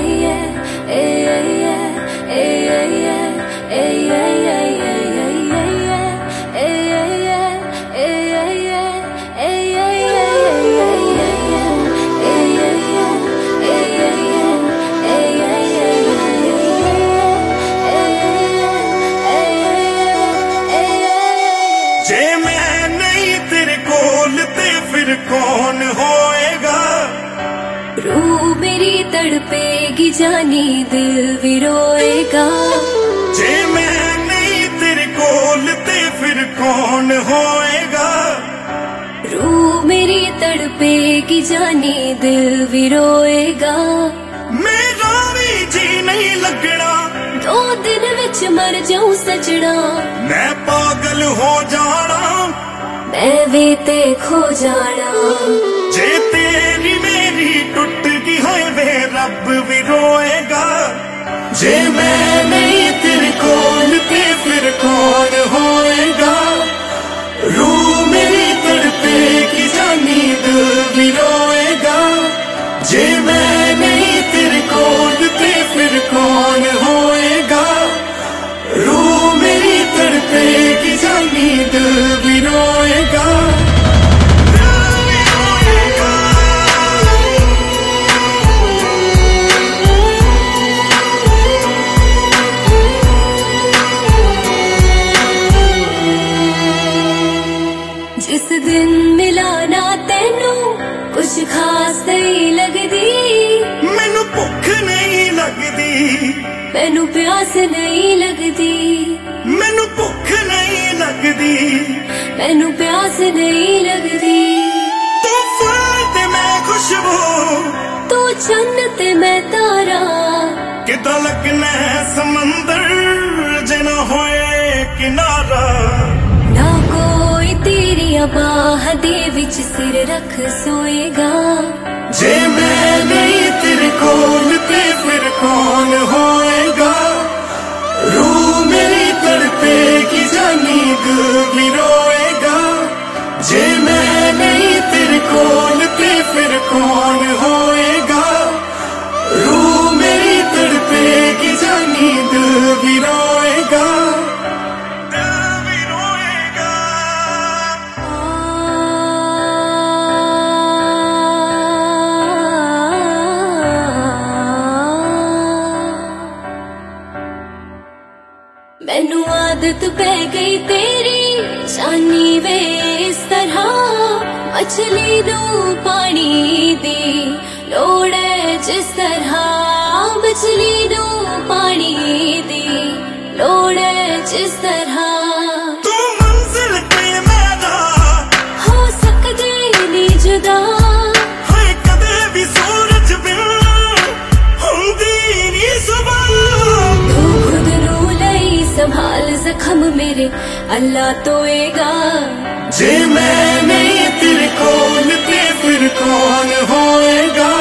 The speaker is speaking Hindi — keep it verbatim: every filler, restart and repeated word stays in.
कौन होएगा? रूह मेरी तड़पेगी जानी दिल भी रोएगा। जे मैं नहीं तेरे कोल ते फिर कौन होएगा? रूह मेरी तड़पेगी जानी दिल भी रोएगा। मेरा भी जी नहीं लगना, दो दिन विच मर जाऊं सजना। मैं पागल हो जाना, मैं भी ते खो जाना। जे तेरी मेरी टूट गई है वे रब भी रोएगा। जे मैं नहीं तेरे कोल ते फिर कौन होएगा? रूह मेरी तड़पेगी जानी दिल भी रोएगा। जे मैं नहीं तेरे कोल ते फिर कौन होएगा? रूह मेरी तड़पेगी जानी दिल भी रोएगा। जिस दिन मिला ना तेनू कुछ खास नहीं लगदी। मैनू भुख नहीं लगदी, मैनू प्यास नहीं लगदी। मैनू भुख नहीं लगदी, मैनू प्यास नहीं लगदी। तू फूल ते मैं खुशबू, तू चन्न ते मैं तारा। किदा लगना है समंदर जे ना होए किनारा। ना कोई तेरी बाह दे विच सिर रख सोएगा। जे मैं नहीं तेरे कोल ते फिर कौन होएगा? रूह मेरी तड़पेगी जानी दिल भी रोएगा। जे मैं नहीं तेरे कोल ते फिर कौन होएगा? रूह मेरी तड़पेगी जानी दिल भी रोएगा। मैनू आदत पै गई तेरी जानी वे इस तरह। मछली नू पानी दी लोड़ है जिस तरह। मछली नू पानी दी लोड़ है जिस तरह। तू मंजिल ते मेरा हो सकदे नी जुदा। हाय कदे भी सूरज बिन हुंदी नी सुबह। तू खुद नू लई संभाल जख्म मेरे अल्लाह तोएगा। जे मैं नहीं तेरे कोल ते फिर कौन होएगा?